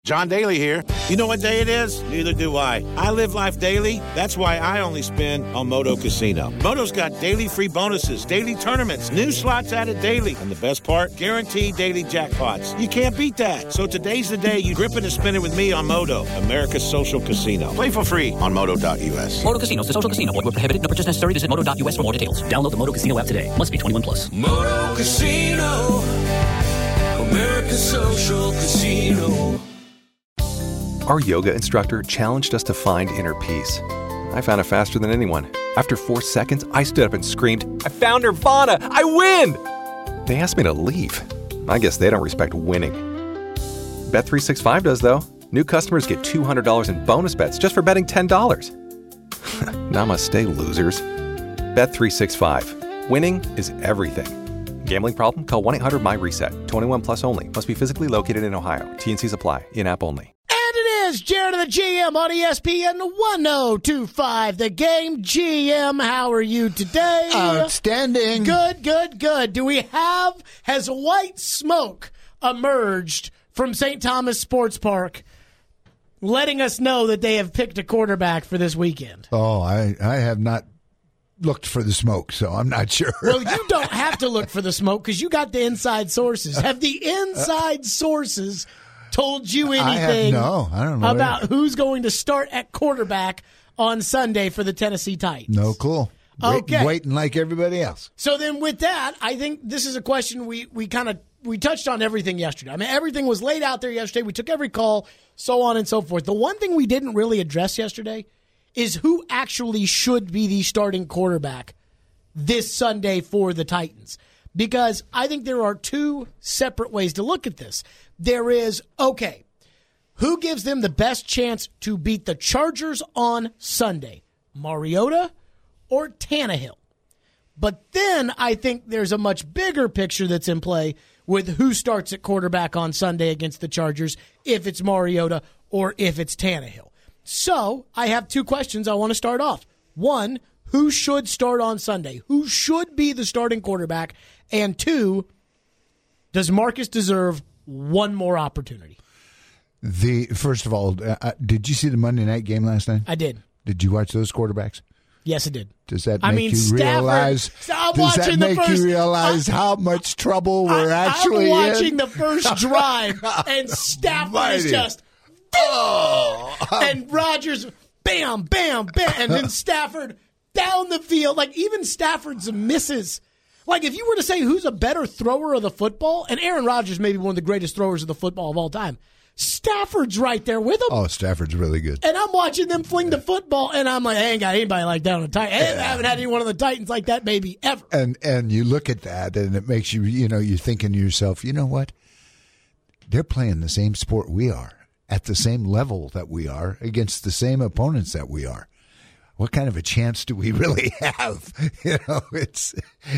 John Daly here. You know what day it is? Neither do I. I live life daily. That's why I only spin on Moto Casino. Moto's got daily free bonuses, daily tournaments, new slots added daily. And the best part? Guaranteed daily jackpots. You can't beat that. So today's the day you grip it and spin it with me on Moto, America's social casino. Play for free on Moto.us. Moto Casino, the social casino. Void where prohibited. No purchase necessary. Visit Moto.us for more details. Download the Moto Casino app today. Must be 21 plus. Moto Casino, America's social casino. Our yoga instructor challenged us to find inner peace. I found it faster than anyone. After 4 seconds, I stood up and screamed, "I found Nirvana! I win!" They asked me to leave. I guess they don't respect winning. Bet365 does, though. New customers get $200 in bonus bets just for betting $10. Namaste, losers. Bet365. Winning is everything. Gambling problem? Call 1-800-MY-RESET. 21 plus only. Must be physically located in Ohio. T&Cs apply. In-app only. Jared of the GM on ESPN 1025. The Game. GM, how are you today? Outstanding. Good. Has white smoke emerged from St. Thomas Sports Park, letting us know that they have picked a quarterback for this weekend? Oh, I have not looked for the smoke, so I'm not sure. Well, you don't have to look for the smoke because you got the inside sources. Have the inside sources told you anything I don't know about who's going to start at quarterback on Sunday for the Tennessee Titans? No clue. Okay. Waiting like everybody else. So then with that, I think this is a question we touched on everything yesterday. I mean, everything was laid out there yesterday. We took every call, so on and so forth. The one thing we didn't really address yesterday is who actually should be the starting quarterback this Sunday for the Titans. Because I think there are two separate ways to look at this. There is, okay, who gives them the best chance to beat the Chargers on Sunday? Mariota or Tannehill? But then I think there's a much bigger picture that's in play with who starts at quarterback on Sunday against the Chargers, if it's Mariota or if it's Tannehill. So I have two questions I want to start off. One, who should start on Sunday? Who should be the starting quarterback? And two, does Marcus deserve one more opportunity? First of all, did you see the Monday night game last night? I did. Did you watch those quarterbacks? Yes, I did. Does that make you realize? How much trouble we're actually in? I'm watching the first drive, and Stafford is just, and Rodgers, bam, bam, bam, and then Stafford down the field. Like even Stafford's misses. Like, if you were to say who's a better thrower of the football, and Aaron Rodgers may be one of the greatest throwers of the football of all time, Stafford's right there with him. Oh, Stafford's really good. And I'm watching them fling the football, and I'm like, I ain't got anybody like that on the Titans. I haven't had any one of the Titans like that maybe ever. And you look at that, and it makes you, you're thinking to yourself, you know what? They're playing the same sport we are, at the same level that we are, against the same opponents that we are. What kind of a chance do we really have? It's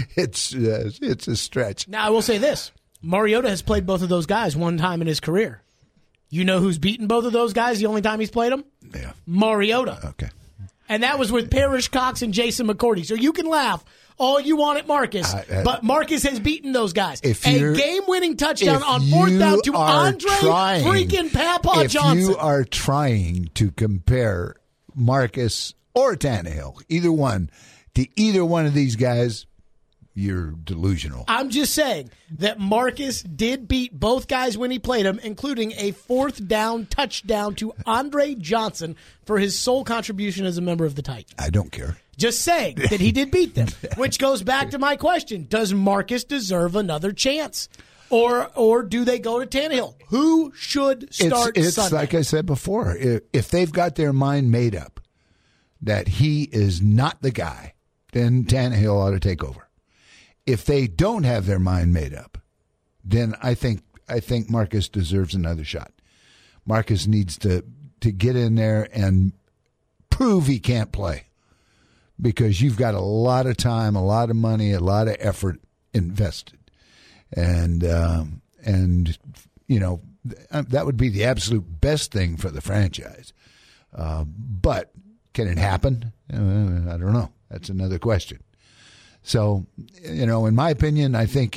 a stretch. Now, I will say this. Mariota has played both of those guys one time in his career. You know who's beaten both of those guys the only time he's played them? Yeah. Mariota. Okay. And that was with Parrish Cox and Jason McCourty. So you can laugh all you want at Marcus, but Marcus has beaten those guys. A game-winning touchdown on fourth down to Andre freaking Papa Johnson. If you are trying to compare Marcus or Tannehill, either one, to either one of these guys, you're delusional. I'm just saying that Marcus did beat both guys when he played them, including a fourth down touchdown to Andre Johnson for his sole contribution as a member of the Titans. I don't care. Just saying that he did beat them, which goes back to my question. Does Marcus deserve another chance? Or do they go to Tannehill? Who should start It's Sunday? like I said before, if they've got their mind made up that he is not the guy, then Tannehill ought to take over. If they don't have their mind made up, then I think Marcus deserves another shot. Marcus needs to get in there and prove he can't play, because you've got a lot of time, a lot of money, a lot of effort invested, and that would be the absolute best thing for the franchise. But can it happen? I don't know. That's another question. So, in my opinion, I think,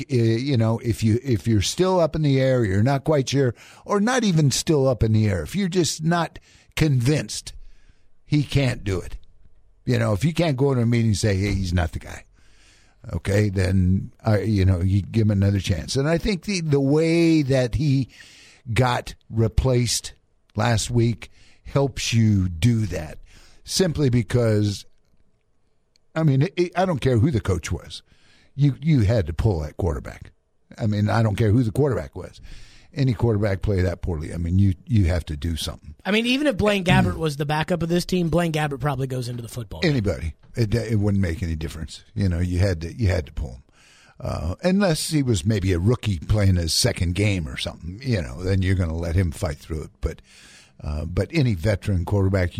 if you're still up in the air, you're not quite sure, or not even still up in the air, if you're just not convinced he can't do it, if you can't go to a meeting and say, hey, he's not the guy, okay, then, you give him another chance. And I think the way that he got replaced last week helps you do that, simply because, I don't care who the coach was. You had to pull that quarterback. I don't care who the quarterback was. Any quarterback play that poorly, you have to do something. Even if Blaine Gabbert was the backup of this team, Blaine Gabbert probably goes into the football game. Anybody. It wouldn't make any difference. You had to pull him. Unless he was maybe a rookie playing his second game or something, then you're going to let him fight through it. But any veteran quarterback,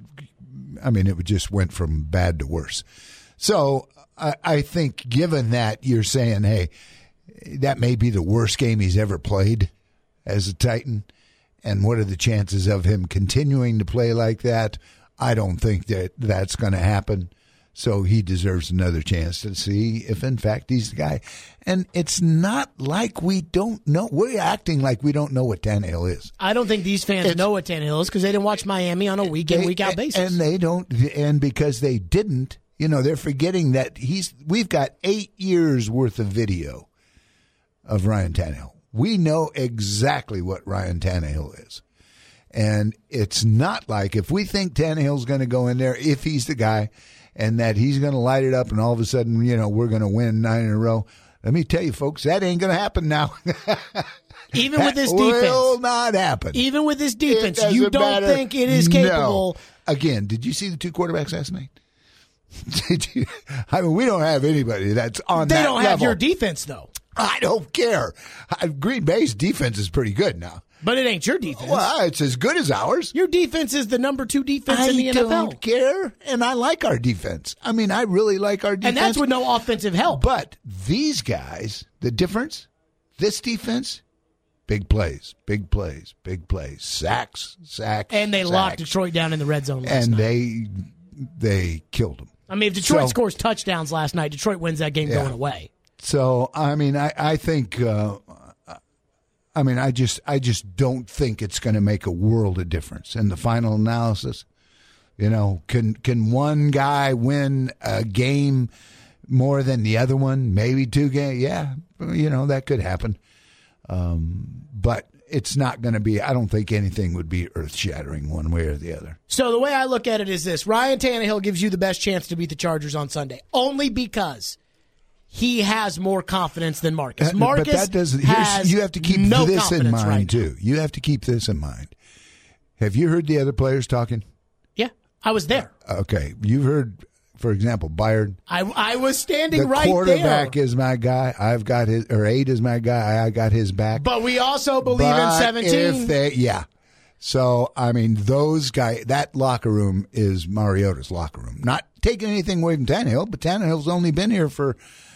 it just went from bad to worse. So I think given that, you're saying, hey, that may be the worst game he's ever played as a Titan, and what are the chances of him continuing to play like that? I don't think that's going to happen. So he deserves another chance to see if, in fact, he's the guy. And it's not like we don't know. We're acting like we don't know what Tannehill is. I don't think these fans know what Tannehill is because they didn't watch Miami on a week-in, week-out basis. And they don't. And because they didn't, they're forgetting that we've got 8 years worth of video of Ryan Tannehill. We know exactly what Ryan Tannehill is. And it's not like if we think Tannehill's going to go in there, if he's the guy, and that he's going to light it up and all of a sudden, we're going to win 9 in a row. Let me tell you, folks, that ain't going to happen now. Even with this defense. Will not happen. Even with this defense, you don't think it is capable. No. Again, did you see the 2 quarterbacks last night? Did you? We don't have anybody that's on that level. They don't have your defense, though. I don't care. Green Bay's defense is pretty good now. But it ain't your defense. Well, it's as good as ours. Your defense is the number 2 defense in the NFL. I don't care, and I like our defense. I really like our defense. And that's with no offensive help. But these guys, the difference, this defense, big plays, sacks. And they locked Detroit down in the red zone last night. And they killed them. If Detroit scores touchdowns last night, Detroit wins that game going away. So, I think... I just don't think it's going to make a world of difference in the final analysis. Can one guy win a game more than the other one? Maybe 2 games. Yeah, that could happen. But it's not going to be. I don't think anything would be earth-shattering one way or the other. So the way I look at it is this: Ryan Tannehill gives you the best chance to beat the Chargers on Sunday, only because he has more confidence than Marcus. Marcus but that doesn't. You have to keep this in mind too. You have to keep this in mind. Have you heard the other players talking? Yeah, I was there. Okay, you've heard, for example, Byard. I was standing right there. The quarterback is my guy. I've got his, or 8 is my guy. I got his back. But we also believe in 17. So, those guys, that locker room is Mariota's locker room. Not taking anything away from Tannehill, but Tannehill's only been here for,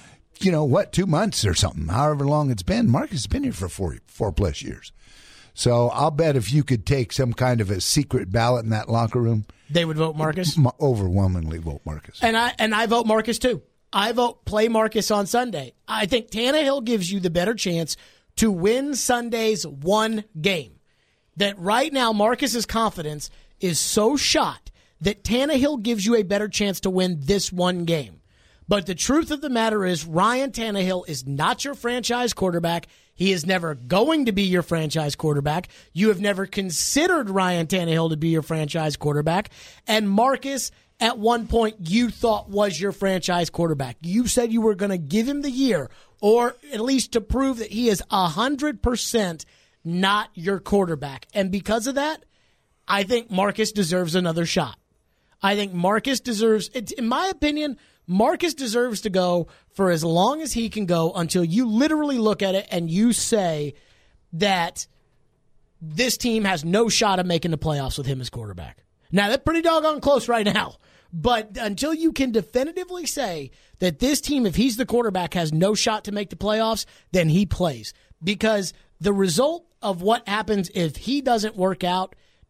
2 months or something, however long it's been. Marcus has been here for 4+ years. So I'll bet if you could take some kind of a secret ballot in that locker room, they would vote Marcus? Overwhelmingly vote Marcus. And I vote Marcus too. I vote play Marcus on Sunday. I think Tannehill gives you the better chance to win Sunday's one game. That right now Marcus's confidence is so shot that Tannehill gives you a better chance to win this one game. But the truth of the matter is Ryan Tannehill is not your franchise quarterback. He is never going to be your franchise quarterback. You have never considered Ryan Tannehill to be your franchise quarterback. And Marcus, at one point, you thought was your franchise quarterback. You said you were going to give him the year, or at least to prove that he is 100% not your quarterback. And because of that, I think Marcus deserves another shot. I think Marcus deserves, in my opinion, Marcus deserves to go for as long as he can go until you literally look at it and you say that this team has no shot of making the playoffs with him as quarterback. Now, that's pretty doggone close right now. But until you can definitively say that this team, if he's the quarterback, has no shot to make the playoffs, then he plays. Because the result of what happens if he doesn't work out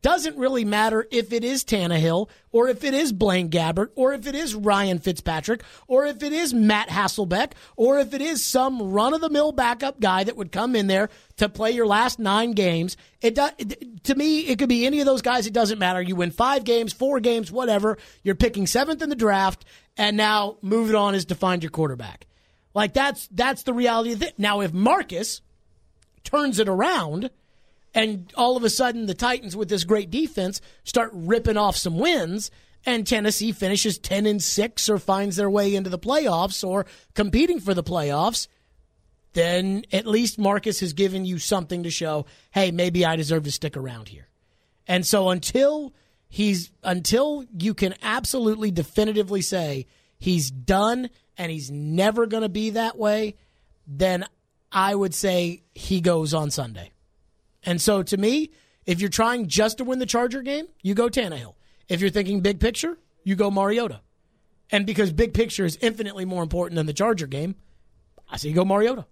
doesn't really matter if it is Tannehill or if it is Blaine Gabbert or if it is Ryan Fitzpatrick or if it is Matt Hasselbeck or if it is some run-of-the-mill backup guy that would come in there to play your last 9 games. To me, it could be any of those guys. It doesn't matter. You win 5 games, 4 games, whatever. You're picking 7th in the draft, and now moving on is to find your quarterback. Like, that's the reality of it. Now, if Marcus turns it around and all of a sudden the Titans with this great defense start ripping off some wins and Tennessee finishes 10-6 or finds their way into the playoffs or competing for the playoffs, then at least Marcus has given you something to show, hey, maybe I deserve to stick around here. And so until you can absolutely definitively say he's done and he's never going to be that way, then I would say he goes on Sunday. And so to me, if you're trying just to win the Charger game, you go Tannehill. If you're thinking big picture, you go Mariota. And because big picture is infinitely more important than the Charger game, I say you go Mariota.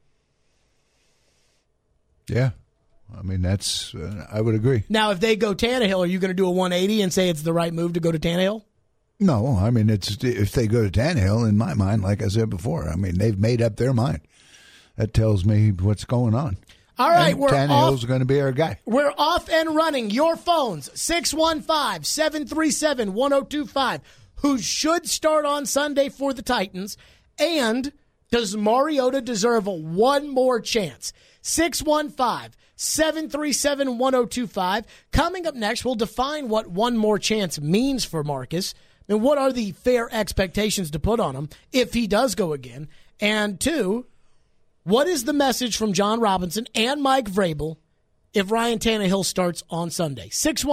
Yeah. I mean, that's I would agree. Now, if they go Tannehill, are you going to do a 180 and say it's the right move to go to Tannehill? No, I mean, if they go to Tannehill, in my mind, like I said before, I mean, they've made up their mind. That tells me what's going on. All right, we're Tannehill's off. going to be our guy. We're off and running. Your phones, 615-737-1025. Who should start on Sunday for the Titans? And does Mariota deserve one more chance? 615-737-1025. Coming up next, we'll define what one more chance means for Marcus. And what are the fair expectations to put on him if he does go again? And 2, what is the message from John Robinson and Mike Vrabel if Ryan Tannehill starts on Sunday?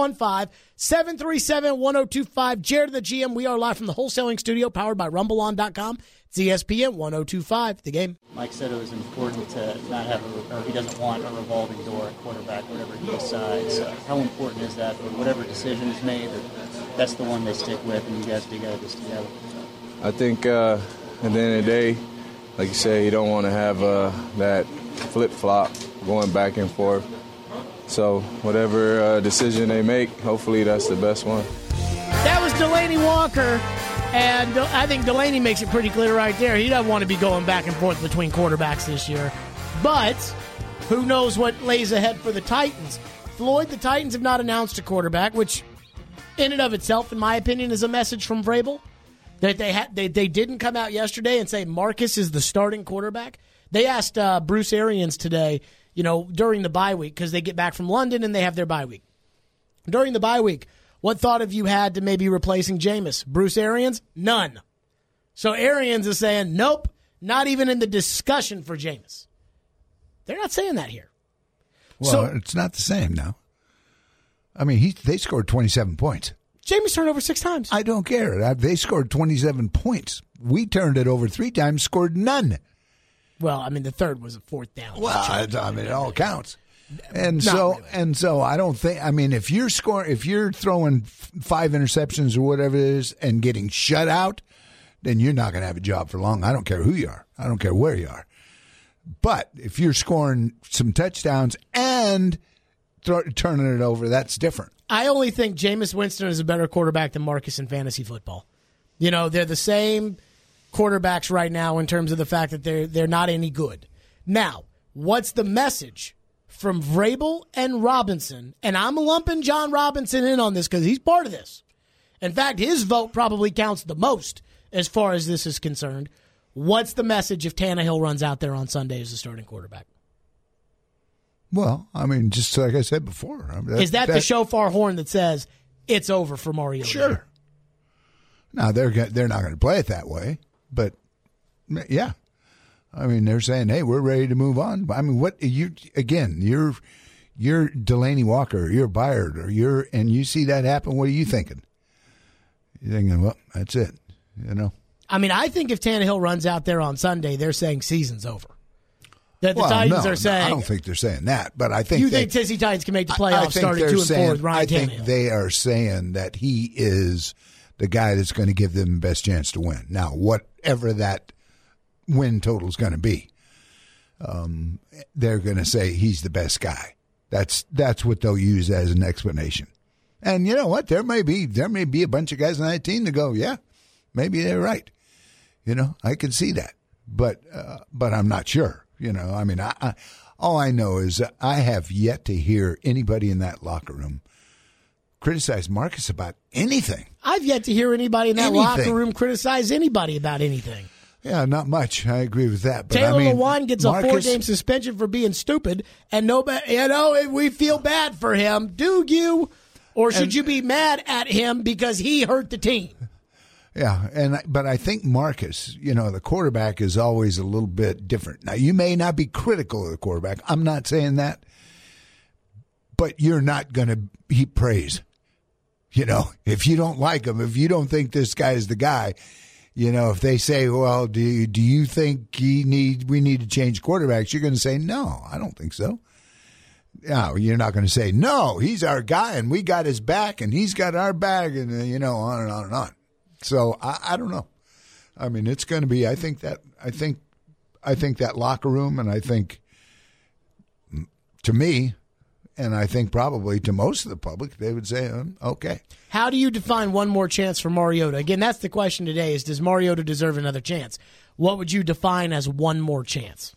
615-737-1025. Jared the GM. We are live from the wholesaling studio powered by RumbleOn.com. It's ESPN 102.5, The Game. Mike said it was important to not have or he doesn't want a revolving door at quarterback, whatever he decides. How important is that for whatever decision is made, that's the one they stick with and you guys dig out of this together? I think at the end of the day, like you say, you don't want to have that flip-flop going back and forth. So whatever decision they make, hopefully that's the best one. That was Delaney Walker, and I think Delaney makes it pretty clear right there. He doesn't want to be going back and forth between quarterbacks this year. But who knows what lays ahead for the Titans. Floyd, the Titans have not announced a quarterback, which in and of itself, in my opinion, is a message from Vrabel. That they didn't come out yesterday and say Marcus is the starting quarterback. They asked Bruce Arians today, during the bye week, because they get back from London and they have their bye week. During the bye week, what thought have you had to maybe replacing Jameis? Bruce Arians? None. So Arians is saying, nope, not even in the discussion for Jameis. They're not saying that here. Well, it's not the same now. I mean, they scored 27 points. Jameis turned over 6 times. I don't care. They scored 27 points. We turned it over 3 times, scored none. Well, I mean, the third was a 4th down. Well, I mean, it all counts. And so I don't think, I mean, if you're throwing 5 interceptions or whatever it is and getting shut out, then you're not going to have a job for long. I don't care who you are. I don't care where you are. But if you're scoring some touchdowns and turning it over, that's different. I only think Jameis Winston is a better quarterback than Marcus in fantasy football. They're the same quarterbacks right now in terms of the fact that they're not any good. Now, what's the message from Vrabel and Robinson? And I'm lumping John Robinson in on this because he's part of this. In fact, his vote probably counts the most as far as this is concerned. What's the message if Tannehill runs out there on Sunday as the starting quarterback? Well, I mean, just like I said before. Is that the shofar horn that says it's over for Mariota? Sure. Now, they're not going to play it that way, but yeah. I mean, they're saying, hey, we're ready to move on. I mean, you're Delaney Walker, you're Byard, and you see that happen, what are you thinking? You're thinking, well, that's it, I mean, I think if Tannehill runs out there on Sunday, they're saying season's over. That the Titans are saying. I don't think they're saying that, but I think you think Tennessee Titans can make the playoffs starting 2-4 with Ryan Tannehill. I think they are saying that he is the guy that's going to give them the best chance to win. Now, whatever that win total is going to be, they're going to say he's the best guy. That's what they'll use as an explanation. And you know what? There may be a bunch of guys on that team that go, yeah, maybe they're right. You know, I can see that, but I'm not sure. You know, I mean, all I know is I have yet to hear anybody in that locker room criticize Marcus about anything. I've yet to hear anybody in that locker room criticize anybody about anything. Yeah, not much. I agree with that. But Taylor I mean, Lewan gets a 4-game suspension for being stupid, and nobody, you know, we feel bad for him. Do you? Or should you be mad at him because he hurt the team? Yeah, but I think Marcus, you know, the quarterback is always a little bit different. Now, you may not be critical of the quarterback. I'm not saying that. But you're not going to heap praise. You know, if you don't like him, if you don't think this guy is the guy, you know, if they say, well, do you think we need to change quarterbacks? You're going to say, no, I don't think so. No, you're not going to say, no, he's our guy and we got his back and he's got our back and, you know, on and on and on. So I don't know. I mean, it's going to be, I think that locker room, and I think to me, and I think probably to most of the public, they would say, okay. How do you define one more chance for Mariota? Again, that's the question today is, does Mariota deserve another chance? What would you define as one more chance?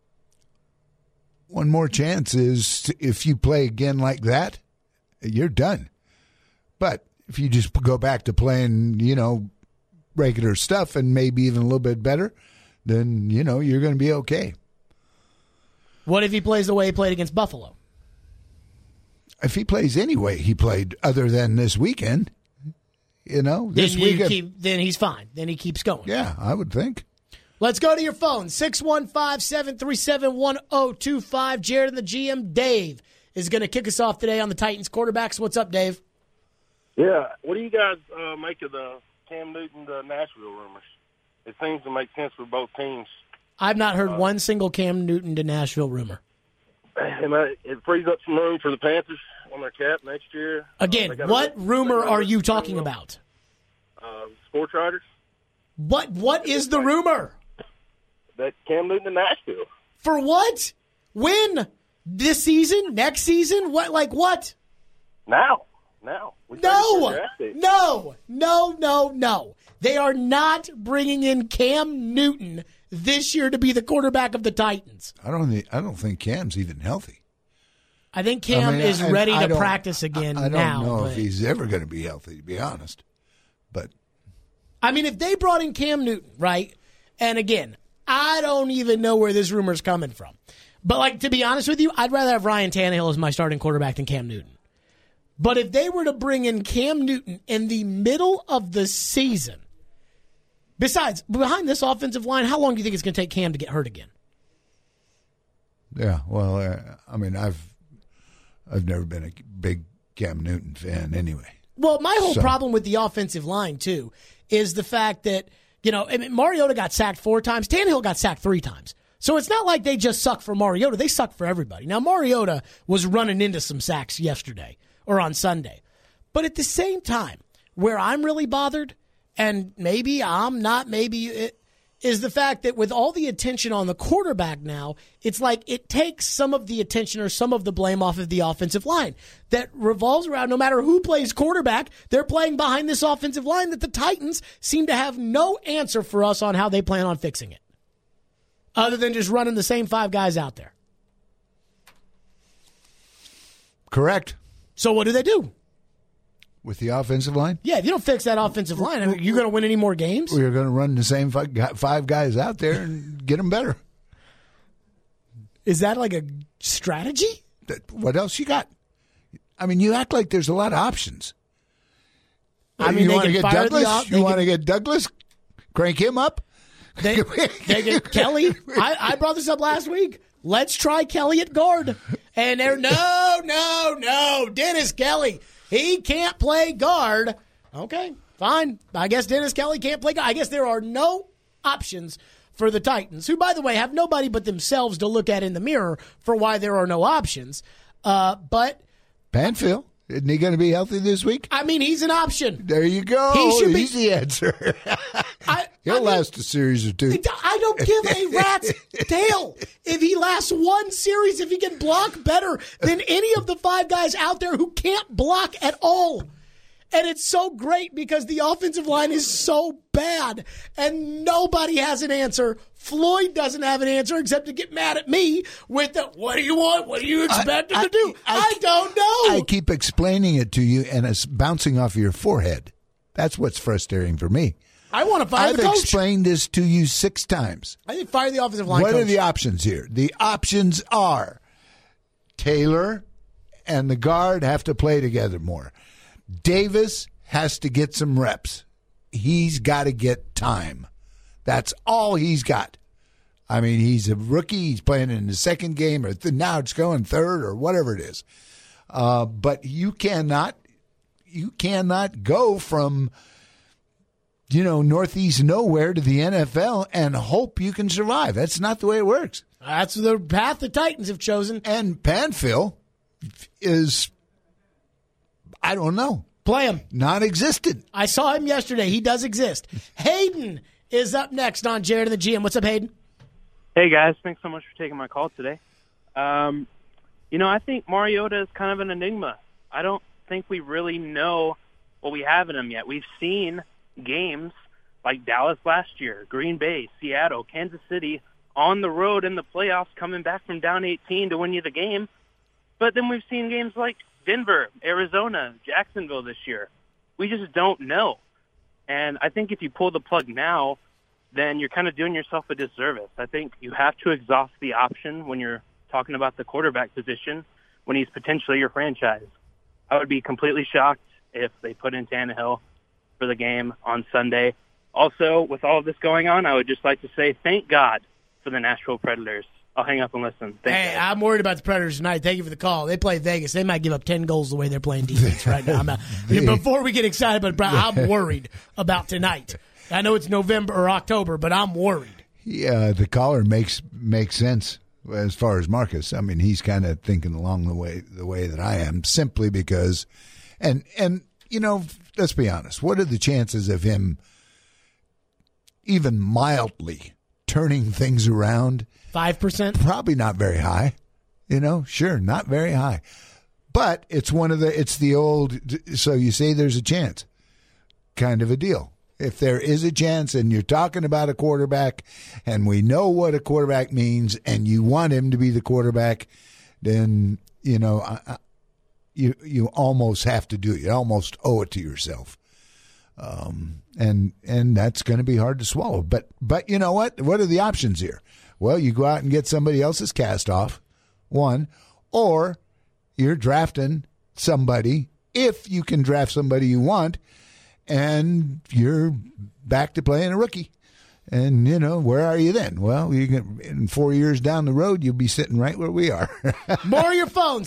One more chance is if you play again like that, you're done. But if you just go back to playing, you know, regular stuff and maybe even a little bit better, then, you know, you're going to be okay. What if he plays the way he played against Buffalo? If he plays any way he played other than this weekend, you know, this weekend. Then he's fine. Then he keeps going. Yeah, I would think. Let's go to your phone, 615-737-1025. Jared and the GM, Dave, is going to kick us off today on the Titans quarterbacks. What's up, Dave? Yeah, what do you guys make of the Cam Newton to Nashville rumors? It seems to make sense for both teams. I've not heard one single Cam Newton to Nashville rumor. It frees up some room for the Panthers on their cap next year. Again, what rumor are you talking about? Sports writers. What is the rumor? That Cam Newton to Nashville. For what? When? This season? Next season? What? Like what? Now. No. They are not bringing in Cam Newton this year to be the quarterback of the Titans. I don't think Cam's even healthy. I think Cam is ready to practice again now. I don't know if he's ever going to be healthy, to be honest. But I mean, if they brought in Cam Newton, right? And again, I don't even know where this rumor's coming from. But like, to be honest with you, I'd rather have Ryan Tannehill as my starting quarterback than Cam Newton. But if they were to bring in Cam Newton in the middle of the season, besides, behind this offensive line, how long do you think it's going to take Cam to get hurt again? Yeah, well, I mean, I've never been a big Cam Newton fan anyway. Well, my whole problem with the offensive line, too, is the fact that, you know, I mean, Mariota got sacked 4 times. Tannehill got sacked 3 times. So it's not like they just suck for Mariota. They suck for everybody. Now, Mariota was running into some sacks yesterday or on Sunday. But at the same time, where I'm really bothered, and maybe I'm not, maybe it, is the fact that with all the attention on the quarterback now, it's like it takes some of the attention or some of the blame off of the offensive line that revolves around no matter who plays quarterback, they're playing behind this offensive line that the Titans seem to have no answer for us on how they plan on fixing it, other than just running the same 5 guys out there. Correct. So what do they do? With the offensive line? Yeah, if you don't fix that offensive line, I mean, you're going to win any more games? We're going to run the same 5 guys out there and get them better. Is that like a strategy? What else you got? I mean, you act like there's a lot of options. I mean, you want to get Douglas? You want to get Douglas? Crank him up? They get Kelly. I brought this up last week. Let's try Kelly at guard. And they're, no, Dennis Kelly. He can't play guard. Okay, fine. I guess Dennis Kelly can't play guard. I guess there are no options for the Titans, who, by the way, have nobody but themselves to look at in the mirror for why there are no options. But Banfield, isn't he going to be healthy this week? I mean, he's an option. There you go. He's the answer. He'll last a series or two. I don't give a rat's tail if he lasts one series, if he can block better than any of the 5 guys out there who can't block at all. And it's so great because the offensive line is so bad and nobody has an answer. Floyd doesn't have an answer except to get mad at me with the, what do you want? What do you expect him to do? I don't know. I keep explaining it to you and it's bouncing off your forehead. That's what's frustrating for me. I want to fire the coach. I've explained this to you 6 times. I think fire the offensive line coach. What are the options here? The options are Taylor and the guard have to play together more. Davis has to get some reps. He's got to get time. That's all he's got. I mean, he's a rookie. He's playing in the second game, or now it's going third, or whatever it is. But you cannot go from Northeast nowhere to the NFL and hope you can survive. That's not the way it works. That's the path the Titans have chosen. And Panfil is, I don't know. Play him. Non-existent. I saw him yesterday. He does exist. Hayden is up next on Jared and the GM. What's up, Hayden? Hey, guys. Thanks so much for taking my call today. I think Mariota is kind of an enigma. I don't think we really know what we have in him yet. We've seen games like Dallas last year, Green Bay, Seattle, Kansas City, on the road in the playoffs, coming back from down 18 to win you the game. But then we've seen games like Denver, Arizona, Jacksonville this year. We just don't know. And I think if you pull the plug now, then you're kind of doing yourself a disservice. I think you have to exhaust the option when you're talking about the quarterback position when he's potentially your franchise. I would be completely shocked if they put in Tannehill for the game on Sunday. Also, with all of this going on, I would just like to say thank God for the Nashville Predators. I'll hang up and listen. Hey, I'm worried about the Predators tonight. Thank you for the call. They play Vegas. They might give up 10 goals the way they're playing defense right now. Before we get excited, I'm worried about tonight. I know it's November or October, but I'm worried. Yeah, the caller makes sense as far as Marcus. I mean, he's kind of thinking along the way that I am, simply because, and let's be honest. What are the chances of him even mildly turning things around? 5%? Probably not very high. Sure, not very high. But it's the old, so you say there's a chance kind of a deal. If there is a chance and you're talking about a quarterback and we know what a quarterback means and you want him to be the quarterback, then, you almost have to do it. You almost owe it to yourself. And that's going to be hard to swallow. But you know what? What are the options here? Well, you go out and get somebody else's cast off, one, or you're drafting somebody, if you can draft somebody you want, and you're back to playing a rookie. And, where are you then? Well, in 4 years down the road, you'll be sitting right where we are. More of your phone,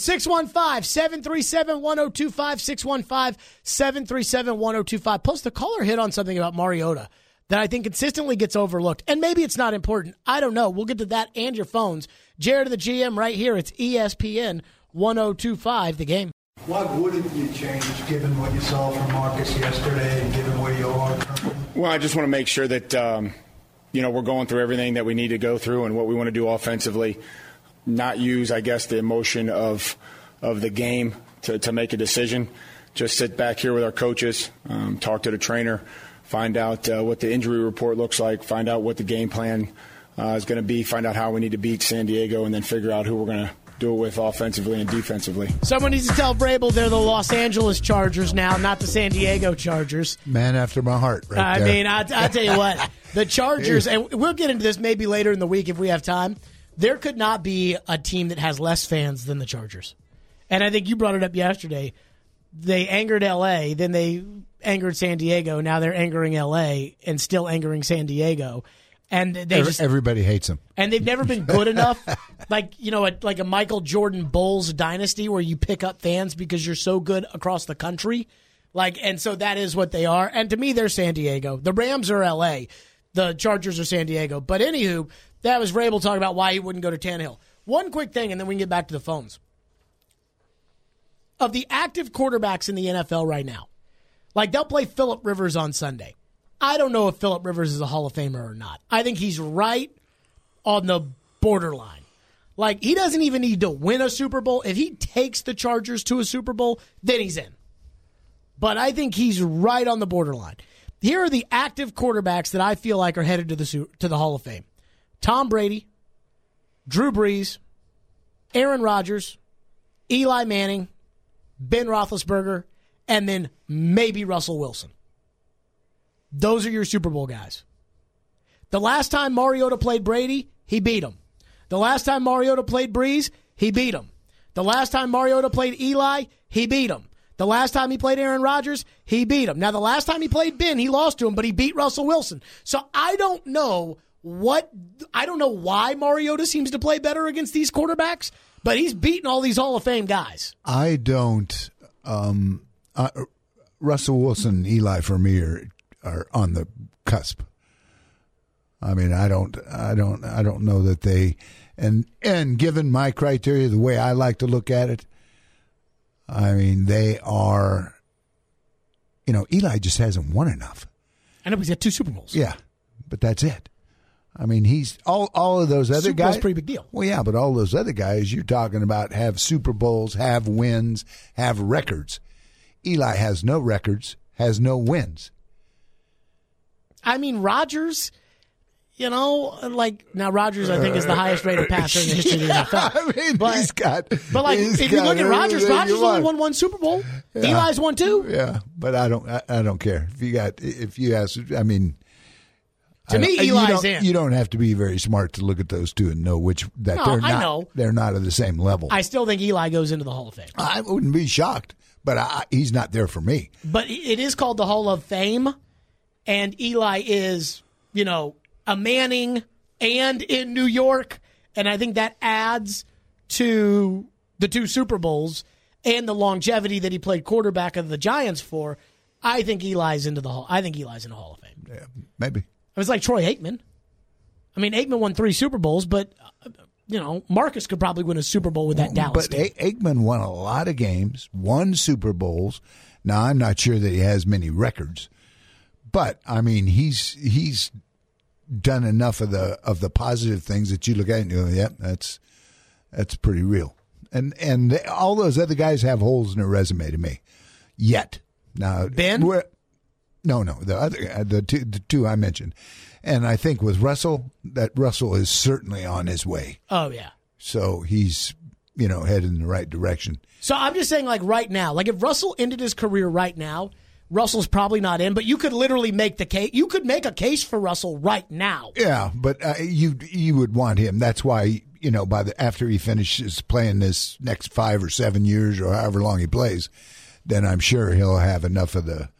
615-737-1025, 615-737-1025. Plus, the caller hit on something about Mariota that I think consistently gets overlooked. And maybe it's not important. I don't know. We'll get to that and your phones. Jared of the GM right here. It's ESPN 1025, The Game. What wouldn't you change given what you saw from Marcus yesterday and given where you are currently? Well, I just want to make sure that, we're going through everything that we need to go through and what we want to do offensively, not use, I guess, the emotion of the game to make a decision. Just sit back here with our coaches, talk to the trainer, find out what the injury report looks like, find out what the game plan is going to be, find out how we need to beat San Diego, and then figure out who we're going to do it with offensively and defensively. Someone needs to tell Vrabel they're the Los Angeles Chargers now, not the San Diego Chargers. Man after my heart, right there. I mean, I'll tell you what, the Chargers, and we'll get into this maybe later in the week if we have time, there could not be a team that has less fans than the Chargers. And I think you brought it up yesterday. They angered L.A., then they angered San Diego, now they're angering L.A. and still angering San Diego. And everybody hates them. And they've never been good enough, like a Michael Jordan Bulls dynasty where you pick up fans because you're so good across the country. And so that is what they are. And to me, they're San Diego. The Rams are L.A. The Chargers are San Diego. But anywho, that was Vrabel talking about why he wouldn't go to Tannehill. One quick thing, and then we can get back to the phones. Of the active quarterbacks in the NFL right now, they'll play Phillip Rivers on Sunday. I don't know if Phillip Rivers is a Hall of Famer or not. I think he's right on the borderline. Like, he doesn't even need to win a Super Bowl. If he takes the Chargers to a Super Bowl, then he's in. But I think he's right on the borderline. Here are the active quarterbacks that I feel like are headed to the Hall of Fame. Tom Brady, Drew Brees, Aaron Rodgers, Eli Manning, Ben Roethlisberger, and then maybe Russell Wilson. Those are your Super Bowl guys. The last time Mariota played Brady, he beat him. The last time Mariota played Brees, he beat him. The last time Mariota played Eli, he beat him. The last time he played Aaron Rodgers, he beat him. Now, the last time he played Ben, he lost to him, but he beat Russell Wilson. So I don't know why Mariota seems to play better against these quarterbacks, but he's beaten all these Hall of Fame guys. I don't. Russell Wilson and Eli for me are on the cusp. I mean, I don't know that they, and given my criteria, the way I like to look at it, I mean, they are, Eli just hasn't won enough. I know he's got 2 Super Bowls. Yeah, but that's it. I mean, he's all of those other Super guys. Bowl's a pretty big deal. Well, yeah, but all those other guys you're talking about have Super Bowls, have wins, have records. Eli has no records, has no wins. I mean, Rodgers, now Rodgers, I think, is the highest rated passer in the history of the NFL. I mean, he's got. But if you look at Rodgers only won 1 Super Bowl. Yeah. Eli's won 2. Yeah, but I don't care if you ask. I mean, to me, Eli's in. You don't have to be very smart to look at those two and know they're not at the same level. I still think Eli goes into the Hall of Fame. I wouldn't be shocked, but he's not there for me. But it is called the Hall of Fame, and Eli is, a Manning and in New York, and I think that adds to the 2 Super Bowls and the longevity that he played quarterback of the Giants for. I think Eli's in the Hall of Fame. Yeah, maybe. It was like Troy Aikman. I mean, Aikman won 3 Super Bowls, but Marcus could probably win a Super Bowl with that Dallas team. But Aikman won a lot of games, won Super Bowls. Now, I'm not sure that he has many records, but I mean, he's done enough of the positive things that you look at and you go, yeah, that's pretty real. And all those other guys have holes in their resume to me. Yet now, Ben, no, the two I mentioned, and I think with Russell is certainly on his way. Oh yeah, so he's headed in the right direction. So I'm just saying, like right now, like if Russell ended his career right now, Russell's probably not in, but you could literally make the case. You could make a case for Russell right now. Yeah, but you would want him. That's why after he finishes playing this next 5 or 7 years or however long he plays, then I'm sure he'll have enough of the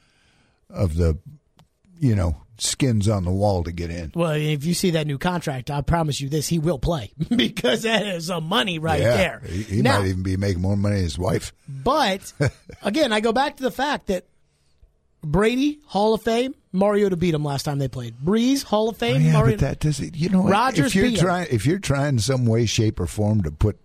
skins on the wall to get in. Well, if you see that new contract, I promise you this: he will play because that is some money right there. He might even be making more money than his wife. But again, I go back to the fact that Brady, Hall of Fame, Mariota beat him last time they played. Brees, Hall of Fame, Mariota. But that does it. Rodgers if you're trying some way, shape, or form to put,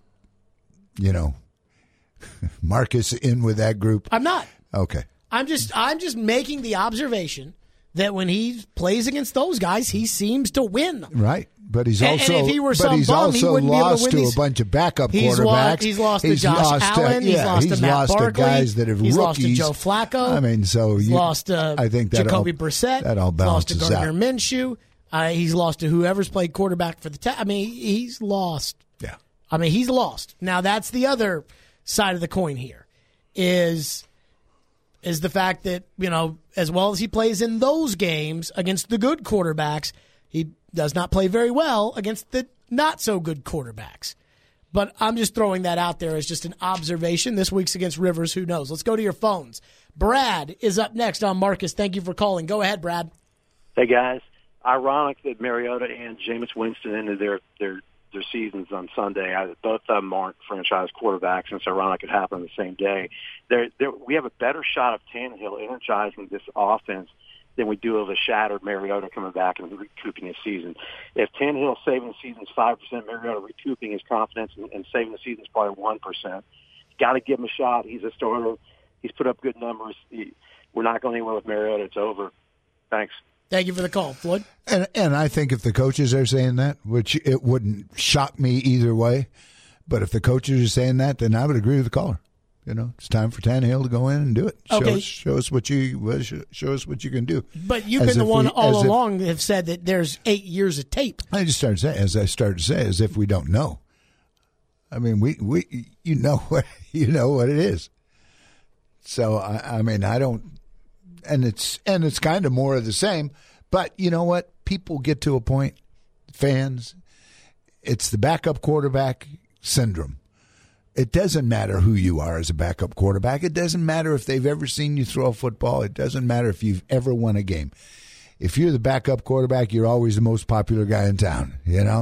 Marcus in with that group, I'm not. Okay. I'm just making the observation that when he plays against those guys, he seems to win. Right. But he's also, and if he were some bum, he wouldn't be able to win a bunch of backup quarterbacks. He's lost to Josh Allen. He's lost to Matt Barkley. Guys that have he's rookies. Lost to Joe Flacco. I mean, so he's lost to I think Jacoby Brissett. That all balances out. He's lost to Gardner Minshew. He's lost to whoever's played quarterback for the I mean, he's lost. Yeah. I mean, he's lost. Now, that's the other side of the coin here is the fact that, as well as he plays in those games against the good quarterbacks, he does not play very well against the not-so-good quarterbacks. But I'm just throwing that out there as just an observation. This week's against Rivers. Who knows? Let's go to your phones. Brad is up next on Marcus. Thank you for calling. Go ahead, Brad. Hey, guys. Ironic that Mariota and Jameis Winston ended their seasons on Sunday. Both of them aren't franchise quarterbacks, and it's ironic it happened on the same day. We have a better shot of Tannehill energizing this offense than we do of a shattered Mariota coming back and recouping his season. If Tannehill saving the season is 5%, Mariota recouping his confidence and saving the season is probably 1%. Got to give him a shot. He's a starter. He's put up good numbers. We're not going anywhere with Mariota. It's over. Thanks. Thank you for the call, Floyd. And I think if the coaches are saying that, which it wouldn't shock me either way, but if the coaches are saying that, then I would agree with the caller. It's time for Tannehill to go in and do it. Okay. Show us what you can do. But you've been the one all along that have said that there's 8 years of tape. I started to say, as if we don't know. I mean, we you know what it is. So I mean, I don't, and it's kind of more of the same. But you know what? People get to a point, fans. It's the backup quarterback syndrome. It doesn't matter who you are as a backup quarterback. It doesn't matter if they've ever seen you throw a football. It doesn't matter if you've ever won a game. If you're the backup quarterback, you're always the most popular guy in town,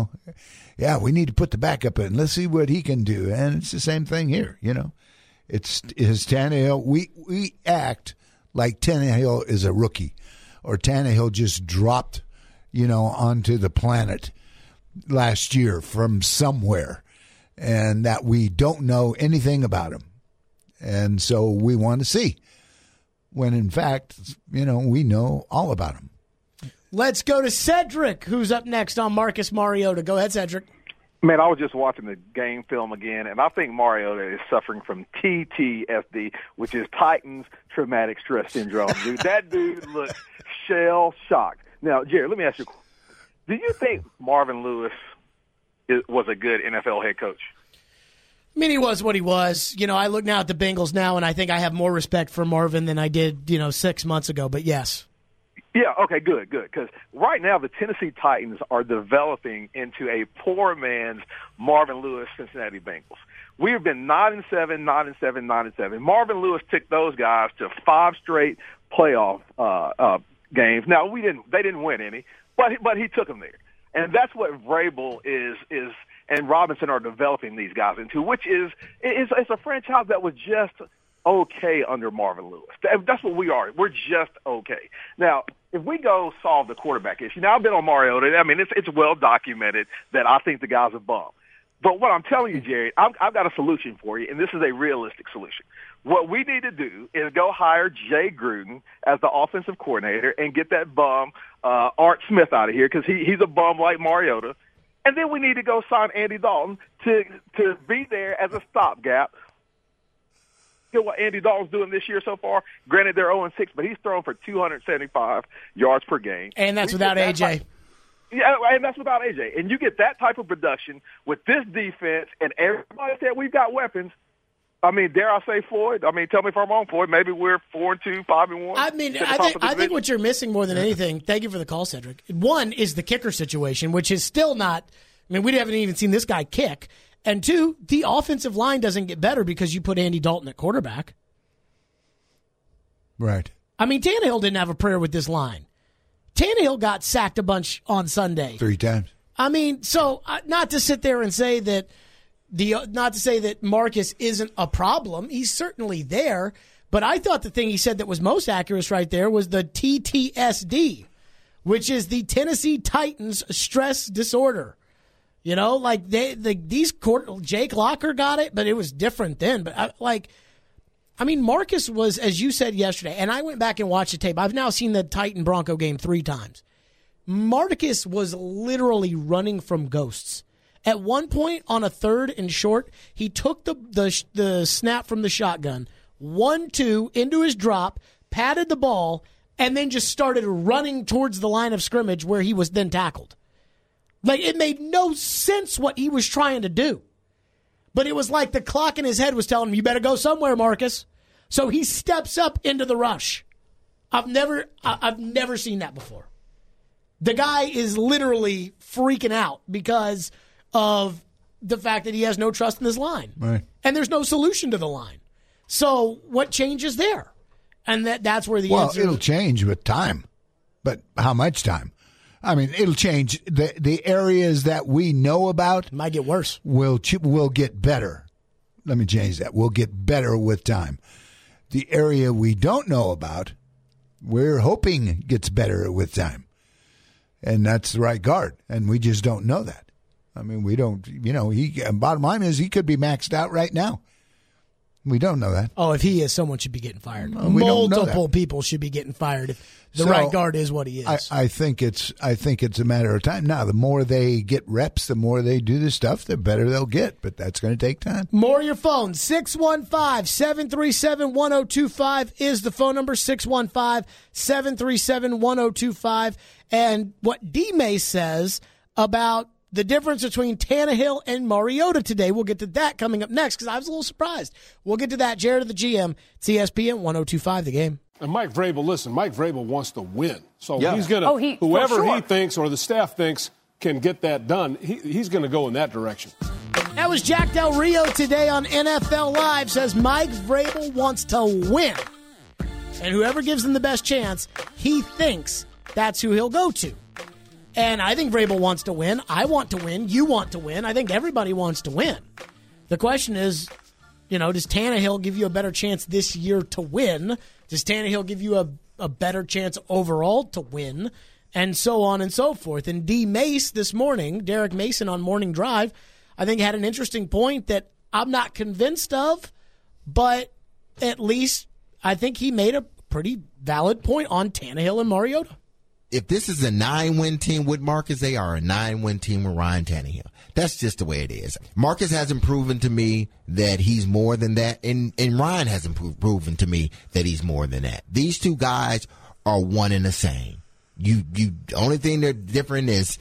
Yeah, we need to put the backup in. Let's see what he can do. And it's the same thing here, It's Tannehill. We act like Tannehill is a rookie or Tannehill just dropped, onto the planet last year from somewhere. And that we don't know anything about him. And so we want to see. When, in fact, we know all about him. Let's go to Cedric, who's up next on Marcus Mariota. Go ahead, Cedric. Man, I was just watching the game film again, and I think Mariota is suffering from TTSD, which is Titans Traumatic Stress Syndrome. Dude, that dude looks shell-shocked. Now, Jerry, let me ask you, do you think Marvin Lewis was a good NFL head coach? I mean, he was what he was. I look now at the Bengals now, and I think I have more respect for Marvin than I did, 6 months ago. But yes. Yeah, okay, good. Because right now the Tennessee Titans are developing into a poor man's Marvin Lewis Cincinnati Bengals. We have been 9-7, 9-7, 9-7. Marvin Lewis took those guys to 5 straight playoff games. Now, they didn't win any, but he took them there. And that's what Vrabel is and Robinson are developing these guys into, which is it's a franchise that was just okay under Marvin Lewis. That's what we are. We're just okay. Now, if we go solve the quarterback issue, now I've been on Mariota. I mean, it's well documented that I think the guy's a bum. But what I'm telling you, Jerry, I've got a solution for you, and this is a realistic solution. What we need to do is go hire Jay Gruden as the offensive coordinator and get that bum Art Smith out of here because he's a bum like Mariota. And then we need to go sign Andy Dalton to be there as a stopgap. Look at what Andy Dalton's doing this year so far. Granted, they're 0-6, but he's thrown for 275 yards per game. And that's without A.J. Yeah, and that's without A.J. And you get that type of production with this defense, and everybody said we've got weapons. I mean, dare I say, Floyd? I mean, tell me if I'm wrong, Floyd. Maybe we're 4-2, 5-1. I mean, I think what you're missing more than anything, thank you for the call, Cedric. One is the kicker situation, which is still not, I mean, we haven't even seen this guy kick. And two, the offensive line doesn't get better because you put Andy Dalton at quarterback. Right. I mean, Tannehill didn't have a prayer with this line. Tannehill got sacked a bunch on Sunday. 3 times. I mean, so not to sit there and say that not to say that Marcus isn't a problem. He's certainly there. But I thought the thing he said that was most accurate right there was the TTSD, which is the Tennessee Titans stress disorder. You know, like Jake Locker got it, but it was different then. But I mean, Marcus was, as you said yesterday, and I went back and watched the tape. I've now seen the Titan-Bronco game 3 times. Marcus was literally running from ghosts. At one point on a 3rd and short, he took the snap from the shotgun, 1-2 into his drop, patted the ball, and then just started running towards the line of scrimmage where he was then tackled. Like, it made no sense what he was trying to do. But it was like the clock in his head was telling him, you better go somewhere, Marcus. So he steps up into the rush. I've never seen that before. The guy is literally freaking out because of the fact that he has no trust in this line. Right. And there's no solution to the line. So what changes there? And that's where the answer is. Well, it'll change with time. But how much time? I mean, it'll change. The areas that we know about might get worse. Will get better. Let me change that. We'll get better with time. The area we don't know about, we're hoping gets better with time. And that's the right guard. And we just don't know that. I mean, we don't, bottom line is he could be maxed out right now. We don't know that. Oh, if he is, someone should be getting fired. We don't know Multiple that. people should be getting fired if the So, right guard is what he is. I think it's a matter of time. Now, the more they get reps, the more they do this stuff, the better they'll get. But that's going to take time. More of your phone. 615-737-1025 is the phone number. 615-737-1025. And what D-May says about the difference between Tannehill and Mariota today. We'll get to that coming up next because I was a little surprised. We'll get to that. Jared of the GM, ESPN 1025 The Game. And Mike Vrabel wants to win. So Yeah. he's going to, for whoever sure. he thinks or the staff thinks can get that done, he's going to go in that direction. That was Jack Del Rio today on NFL Live. Says Mike Vrabel wants to win. And whoever gives him the best chance, he thinks that's who he'll go to. And I think Vrabel wants to win. I want to win. You want to win. I think everybody wants to win. The question is, does Tannehill give you a better chance this year to win? Does Tannehill give you a better chance overall to win? And so on and so forth. And D. Mace this morning, Derek Mason on Morning Drive, I think had an interesting point that I'm not convinced of, but at least I think he made a pretty valid point on Tannehill and Mariota. If this is a 9-win team with Marcus, they are a 9-win team with Ryan Tannehill. That's just the way it is. Marcus hasn't proven to me that he's more than that, and Ryan hasn't proven to me that he's more than that. These two guys are one and the same. The only thing they're different is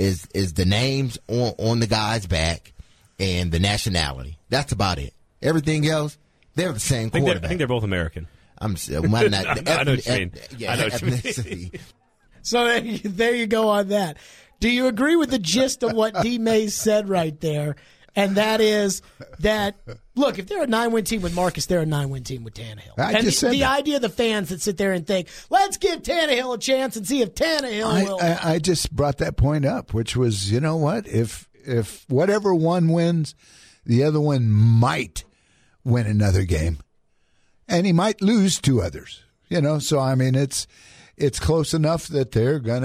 the names on the guy's back and the nationality. That's about it. Everything else, they're the same quarterback. I think they're both American. I'm why not? I know what you mean. Yeah, I know what you mean. ethnicity. So there you go on that. Do you agree with the gist of what D. Mays said right there? And that is that, look, if they're a 9-win team with Marcus, they're a 9-win team with Tannehill. I just said the that. idea of the fans that sit there and think, let's give Tannehill a chance and see if Tannehill will. I just brought that point up, which was, you know what? If whatever one wins, the other one might win another game. And he might lose two others. So, I mean, it's close enough that they're going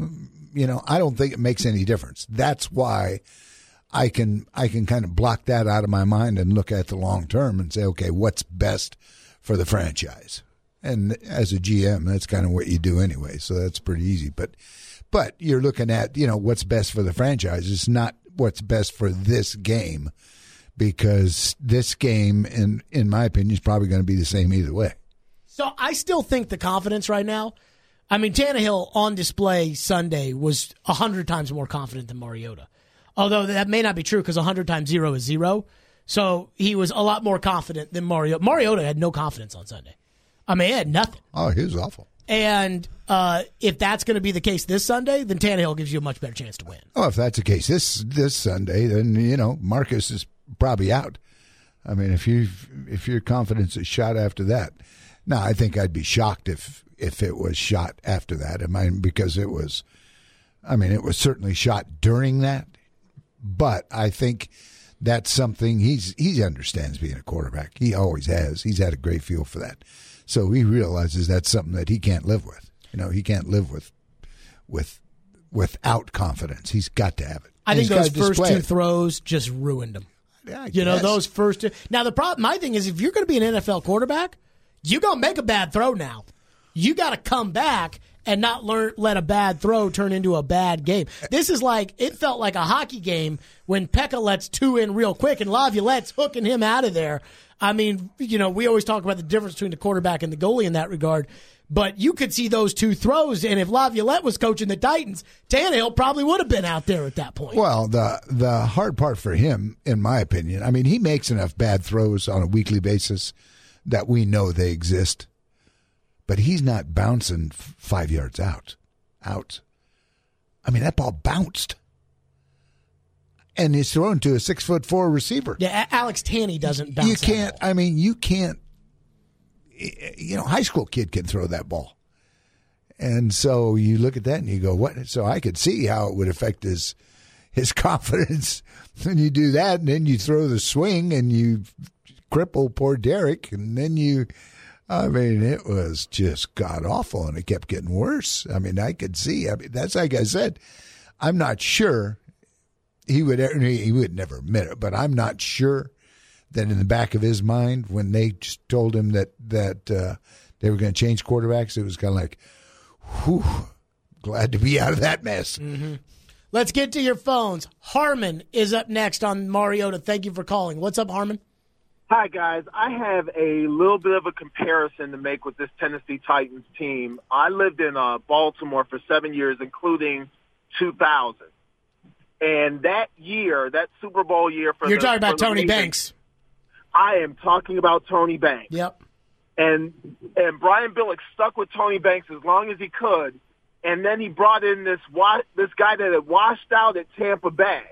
to, I don't think it makes any difference. That's why I can kind of block that out of my mind and look at the long term and say, okay, what's best for the franchise? And as a GM, that's kind of what you do anyway, so that's pretty easy. But you're looking at, what's best for the franchise. It's not what's best for this game, because this game, in my opinion, is probably going to be the same either way. So I still think the confidence right now, I mean, Tannehill on display Sunday was 100 times more confident than Mariota. Although that may not be true because 100 times 0 is 0. So he was a lot more confident than Mariota. Mariota had no confidence on Sunday. I mean, he had nothing. Oh, he was awful. And if that's going to be the case this Sunday, then Tannehill gives you a much better chance to win. Oh, if that's the case this Sunday, then, Marcus is probably out. I mean, if your confidence is shot after that. Now, I think I'd be shocked if it was shot after that. I mean, because it was certainly shot during that. But I think that's something he understands being a quarterback. He always has. He's had a great feel for that. So he realizes that's something that he can't live with. He can't live without confidence. He's got to have it. I think those first two it. throws just ruined him. Yeah, those first two. Now, my thing is, if you're going to be an NFL quarterback, you're going to make a bad throw now. You got to come back and not let a bad throw turn into a bad game. This is it felt like a hockey game when Pekka lets two in real quick and Laviolette's hooking him out of there. I mean, we always talk about the difference between the quarterback and the goalie in that regard. But you could see those two throws, and if Laviolette was coaching the Titans, Tannehill probably would have been out there at that point. Well, the hard part for him, in my opinion, I mean, he makes enough bad throws on a weekly basis that we know they exist. But he's not bouncing 5 yards out. I mean, that ball bounced. And it's thrown to a 6'4" receiver. Yeah, Alex Tanney doesn't bounce. You can't. I mean, you can't. High school kid can throw that ball, and so you look at that and you go, "What?" So I could see how it would affect his confidence when you do that, and then you throw the swing and you cripple poor Derek, and then you. I mean, it was just god awful, and it kept getting worse. I mean, I could see. I mean, that's like I said. I'm not sure he would never admit it, but I'm not sure that in the back of his mind, when they just told him that they were going to change quarterbacks, it was kind of like, whew, glad to be out of that mess. Mm-hmm. Let's get to your phones. Harmon is up next on Mariota. Thank you for calling. What's up, Harmon? Hi, guys. I have a little bit of a comparison to make with this Tennessee Titans team. I lived in Baltimore for 7 years, including 2000. And that year, that Super Bowl year for You're talking about for the Tony Ravens, Banks. I am talking about Tony Banks. Yep. And Brian Billick stuck with Tony Banks as long as he could, and then he brought in this guy that had washed out at Tampa Bay.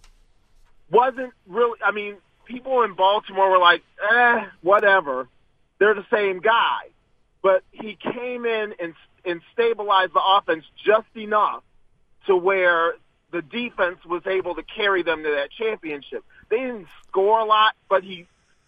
Wasn't really, I mean, people in Baltimore were like, whatever. They're the same guy. But he came in and stabilized the offense just enough to where the defense was able to carry them to that championship. They didn't score a lot, but he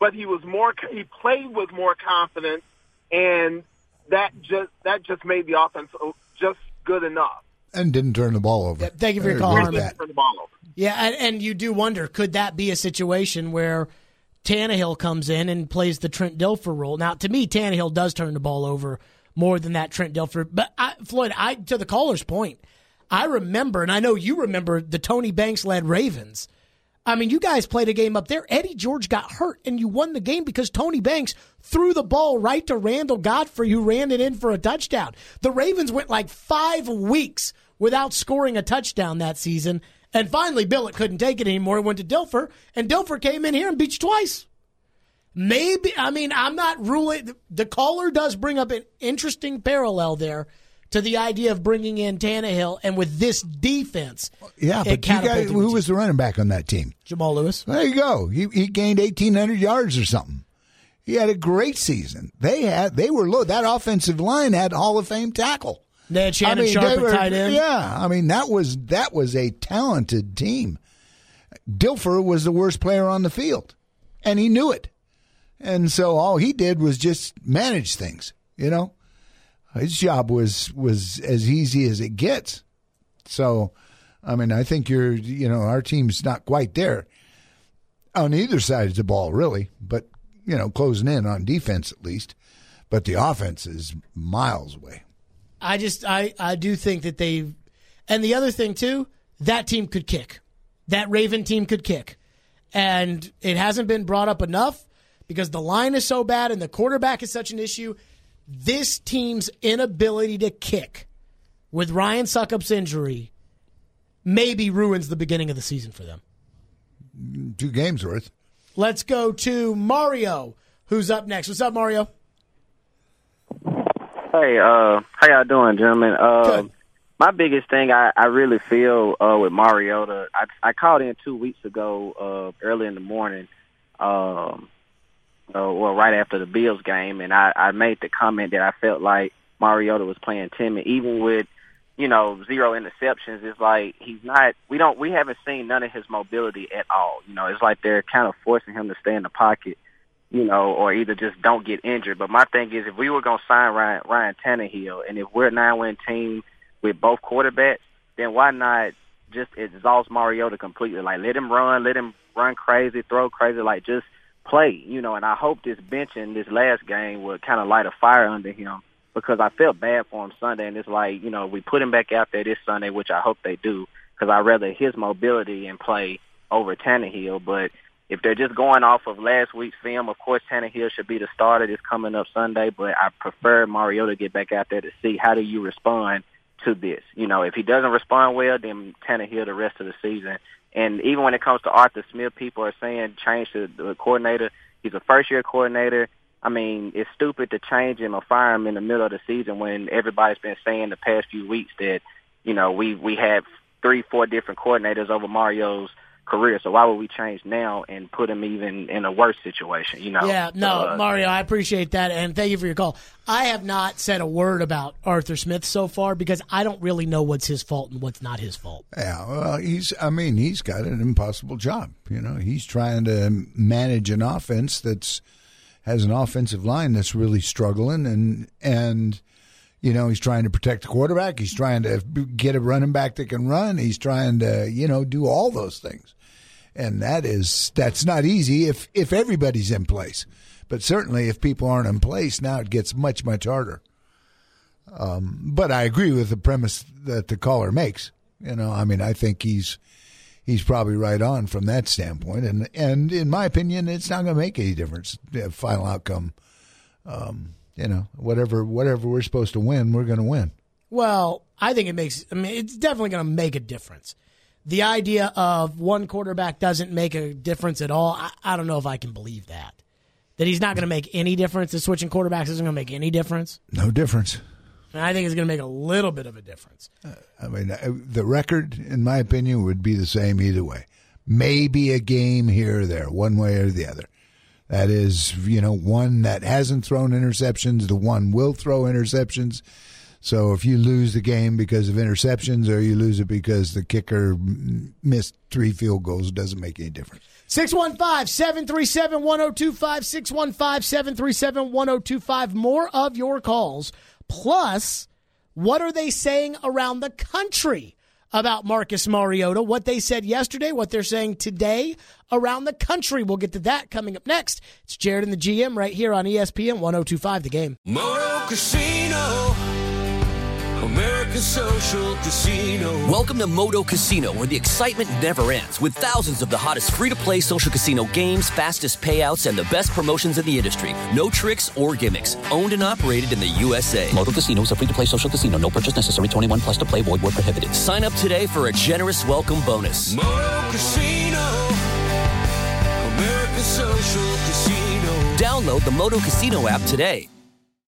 played with more confidence, and that just made the offense just good enough. And didn't turn the ball over. Yeah, thank you for your call, Harmon. Turn the ball over. Yeah, and you do wonder, could that be a situation where Tannehill comes in and plays the Trent Dilfer role? Now, to me, Tannehill does turn the ball over more than that Trent Dilfer. But, Floyd, to the caller's point, I remember, and I know you remember, the Tony Banks-led Ravens. I mean, you guys played a game up there. Eddie George got hurt, and you won the game because Tony Banks threw the ball right to Randall Godfrey, who ran it in for a touchdown. The Ravens went like 5 weeks without scoring a touchdown that season. And finally, Billick couldn't take it anymore. He went to Dilfer, and Dilfer came in here and beat you twice. Maybe, I mean, I'm not ruling. The caller does bring up an interesting parallel there to the idea of bringing in Tannehill, and with this defense. Yeah, but you guys, who was the running back on that team? Jamal Lewis. There you go. He gained 1,800 yards or something. He had a great season. They were low. That offensive line had Hall of Fame tackle. They had Shannon Sharp at tight end. Yeah, I mean that was a talented team. Dilfer was the worst player on the field, and he knew it. And so all he did was just manage things. You know, his job was as easy as it gets. So, I mean, I think our team's not quite there on either side of the ball, really, but closing in on defense at least. But the offense is miles away. I do think that and the other thing too, that team could kick. That Raven team could kick. And it hasn't been brought up enough because the line is so bad and the quarterback is such an issue. This team's inability to kick with Ryan Succop's injury maybe ruins the beginning of the season for them. 2 games worth. Let's go to Mario, who's up next. What's up, Mario? Hey, how y'all doing, gentlemen? My biggest thing I really feel with Mariota, I called in 2 weeks ago early in the morning, right after the Bills game, and I made the comment that I felt like Mariota was playing timid, even with 0 interceptions. It's like we haven't seen none of his mobility at all. It's like they're kind of forcing him to stay in the pocket, or either just don't get injured. But my thing is, if we were going to sign Ryan Tannehill, and if we're a 9-win team with both quarterbacks, then why not just exhaust Mariota completely? Like, let him run crazy, throw crazy, like just play, and I hope this benching this last game would kind of light a fire under him, because I felt bad for him Sunday, and it's like, we put him back out there this Sunday, which I hope they do, because I'd rather his mobility and play over Tannehill. But if they're just going off of last week's film, of course Tannehill should be the starter this coming up Sunday, but I prefer Mariota to get back out there to see how do you respond to this. If he doesn't respond well, then Tannehill the rest of the season. And even when it comes to Arthur Smith, people are saying change to the coordinator. He's a first-year coordinator. I mean, it's stupid to change him or fire him in the middle of the season when everybody's been saying the past few weeks that, we have 3-4 different coordinators over Mario's career. So why would we change now and put him even in a worse situation? Yeah, no, Mario, I appreciate that, and thank you for your call. I have not said a word about Arthur Smith so far because I don't really know what's his fault and what's not his fault. Yeah, well, he's got an impossible job. He's trying to manage an offense has an offensive line that's really struggling, and he's trying to protect the quarterback. He's trying to get a running back that can run. He's trying to, do all those things. And that's not easy if everybody's in place. But certainly if people aren't in place, now it gets much, much harder. But I agree with the premise that the caller makes. I think he's probably right on from that standpoint. And in my opinion, it's not going to make any difference. The final outcome, whatever we're supposed to win, we're going to win. Well, I think it's definitely going to make a difference. The idea of one quarterback doesn't make a difference at all, I don't know if I can believe that. That he's not going to make any difference, that switching quarterbacks isn't going to make any difference. No difference. And I think it's going to make a little bit of a difference. The record, in my opinion, would be the same either way. Maybe a game here or there, one way or the other. That is, one that hasn't thrown interceptions, the one will throw interceptions. So if you lose the game because of interceptions or you lose it because the kicker missed 3 field goals, it doesn't make any difference. 615-737-1025, 615-737-1025. More of your calls. Plus, what are they saying around the country about Marcus Mariota? What they said yesterday, what they're saying today around the country. We'll get to that coming up next. It's Jared and the GM right here on ESPN 102.5 The Game. Moto Casino, America's social casino. Welcome to Moto Casino, where the excitement never ends, with thousands of the hottest free-to-play social casino games, fastest payouts, and the best promotions in the industry. No tricks or gimmicks. Owned and operated in the USA. Moto Casino is a free-to-play social casino. No purchase necessary. 21 plus to play. Void where prohibited. Sign up today for a generous welcome bonus. Moto Casino, America's social casino. Download the Moto Casino app today.